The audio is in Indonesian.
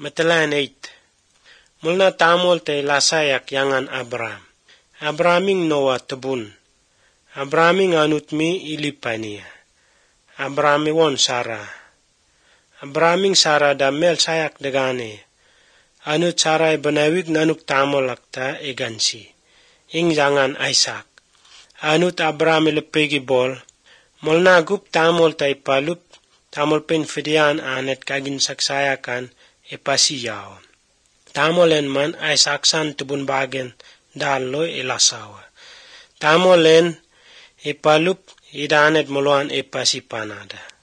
Matalan 8. Mulna tamol te lasayak yangan Abraham. Abrahaming Noah tebun. Abrahaming anutmi ilipania. Abrahami won Sarah. Abrahaming Sarah da mel sayak degane. Anut Sarah banawig nanuk tamol akta egansi. Ing jangan Isaac. Anut Abraham ilepegi bol. Mulna gup tamol ta ipalup. Tamol pen fidian anet kagin saksayakan epasiyaon. Tamolen man Isaac san tubun bagen dalo elasawa. Tamolen ipalup idanet muluan epasi panada.